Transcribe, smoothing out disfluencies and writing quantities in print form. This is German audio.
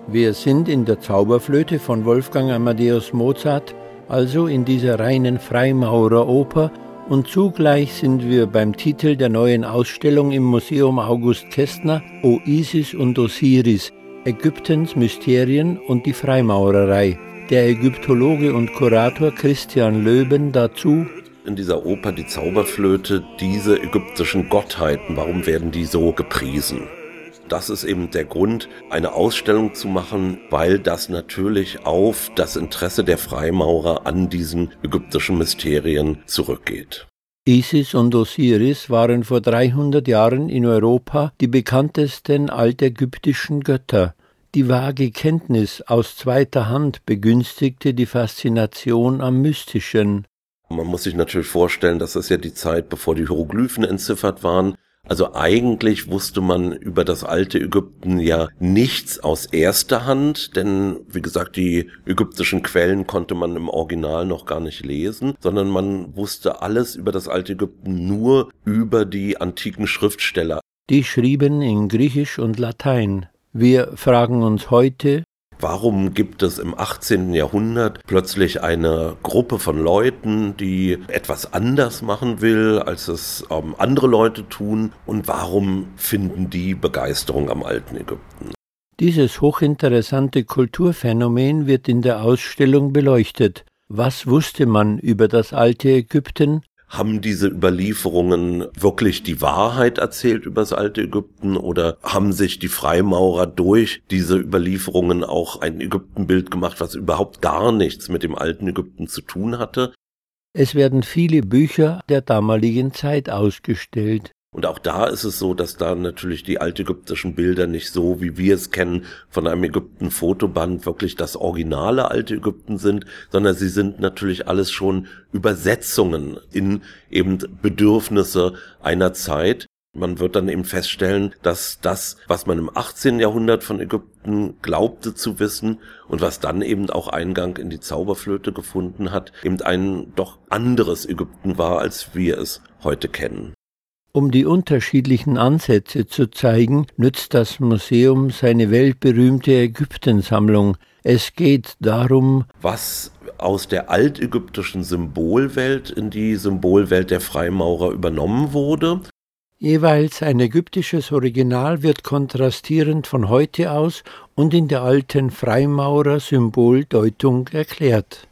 Wir sind in der Zauberflöte von Wolfgang Amadeus Mozart, also in dieser reinen Freimaureroper, und zugleich sind wir beim Titel der neuen Ausstellung im Museum August Kestner, O Isis und Osiris, Ägyptens Mysterien und die Freimaurerei. Der Ägyptologe und Kurator Christian Löben dazu: In dieser Oper Die Zauberflöte, diese ägyptischen Gottheiten, warum werden die so gepriesen? Das ist eben der Grund, eine Ausstellung zu machen, weil das natürlich auf das Interesse der Freimaurer an diesen ägyptischen Mysterien zurückgeht. Isis und Osiris waren vor 300 Jahren in Europa die bekanntesten altägyptischen Götter. Die vage Kenntnis aus zweiter Hand begünstigte die Faszination am Mystischen. Man muss sich natürlich vorstellen, dass das ja die Zeit, bevor die Hieroglyphen entziffert waren. Also eigentlich wusste man über das alte Ägypten ja nichts aus erster Hand, denn wie gesagt, die ägyptischen Quellen konnte man im Original noch gar nicht lesen, sondern man wusste alles über das alte Ägypten nur über die antiken Schriftsteller. Die schrieben in Griechisch und Latein. Wir fragen uns heute: Warum gibt es im 18. Jahrhundert plötzlich eine Gruppe von Leuten, die etwas anders machen will, als es andere Leute tun? Und warum finden die Begeisterung am alten Ägypten? Dieses hochinteressante Kulturphänomen wird in der Ausstellung beleuchtet. Was wusste man über das alte Ägypten? Haben diese Überlieferungen wirklich die Wahrheit erzählt über das alte Ägypten oder haben sich die Freimaurer durch diese Überlieferungen auch ein Ägyptenbild gemacht, was überhaupt gar nichts mit dem alten Ägypten zu tun hatte? Es werden viele Bücher der damaligen Zeit ausgestellt. Und auch da ist es so, dass da natürlich die altägyptischen Bilder nicht so, wie wir es kennen, von einem Ägypten-Fotoband wirklich das originale alte Ägypten sind, sondern sie sind natürlich alles schon Übersetzungen in eben Bedürfnisse einer Zeit. Man wird dann eben feststellen, dass das, was man im 18. Jahrhundert von Ägypten glaubte zu wissen und was dann eben auch Eingang in die Zauberflöte gefunden hat, eben ein doch anderes Ägypten war, als wir es heute kennen. Um die unterschiedlichen Ansätze zu zeigen, nützt das Museum seine weltberühmte Ägyptensammlung. Es geht darum, was aus der altägyptischen Symbolwelt in die Symbolwelt der Freimaurer übernommen wurde. Jeweils ein ägyptisches Original wird kontrastierend von heute aus und in der alten Freimaurer-Symboldeutung erklärt.